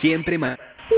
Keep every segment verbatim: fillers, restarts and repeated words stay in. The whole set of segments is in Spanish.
Siempre más.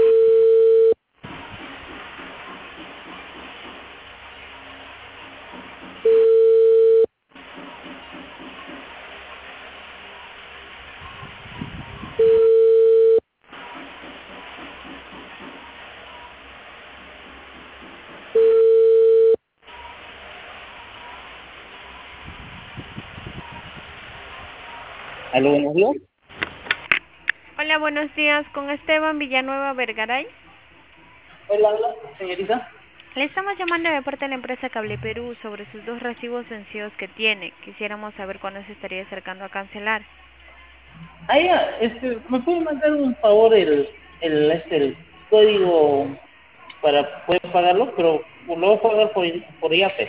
Aló, buenos días. Hola, buenos días. Con Esteban Villanueva Vergaray. Hola, hola, señorita. Le estamos llamando de parte de la empresa Cable Perú sobre sus dos recibos vencidos que tiene. Quisiéramos saber cuándo se estaría acercando a cancelar. Ah, ya, este, ¿me puede mandar un favor el, el, este, el código para poder pagarlo? Pero lo voy a pagar por, por Yape.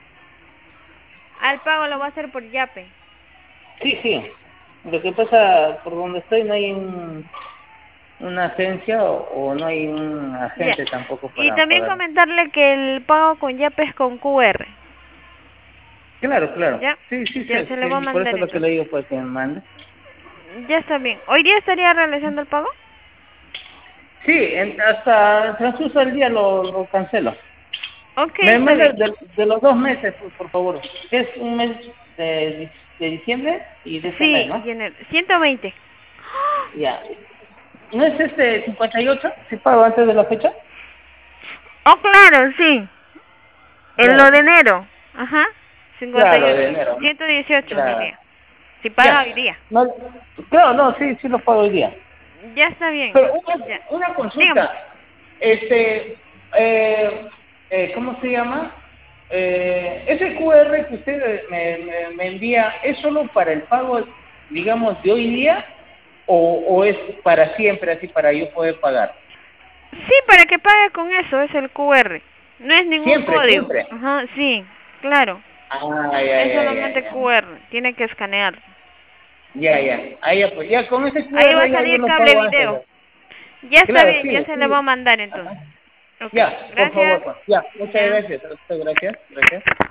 Al pago lo va a hacer por Yape. Sí, sí. Lo que pasa, por donde estoy no hay un, una agencia o, o no hay un Ya. agente tampoco Y para también pagar. comentarle que el pago con Yape es con Q R. Claro, claro. Ya. Sí, sí, Ya sí, se le va a sí, por eso mandar es lo que le entonces. digo, pues que me mande. Ya está bien. ¿Hoy día estaría realizando el pago? Sí, en- hasta el transcurso del día lo, lo cancelo. Ok, Me está manda bien. de, de los dos meses, por, por favor. Es un mes de, de diciembre y de este mes, Sí, ¿no? viene ciento veinte. Ya. ¿No es este cincuenta y ocho? ¿Si pago antes de la fecha? Oh, claro, sí. En lo Claro, de enero. Ajá. cincuenta y claro, de ocho. enero, ¿no? ciento dieciocho Claro. sería. Si paga Ya. hoy día. No, claro, no, sí, sí lo pago hoy día. Ya está bien. Pero una, Ya. una Dígame. consulta. Este, eh, eh, ¿cómo se llama? Eh, ese Q R que usted me, me, me envía, ¿es solo para el pago, digamos, de hoy día o, o es para siempre, así para yo poder pagar? Sí, para que pague con eso es el Q R. No es ningún Siempre, código. siempre. Ajá, sí, claro. Ah, ya, Es ya, ya, solamente ya. Q R. Tiene que escanear. Ya, ya. Ah, ya, pues ya con ese Ahí va a Q R ya yo salir lo cable pago antes. video. Ya. Ya está Claro, bien, ya sí, se le va a sí. mandar entonces. Ajá. Ok, Ya, por favor, gracias. pues. Ya, muchas Ya. gracias. Muchas gracias. Gracias.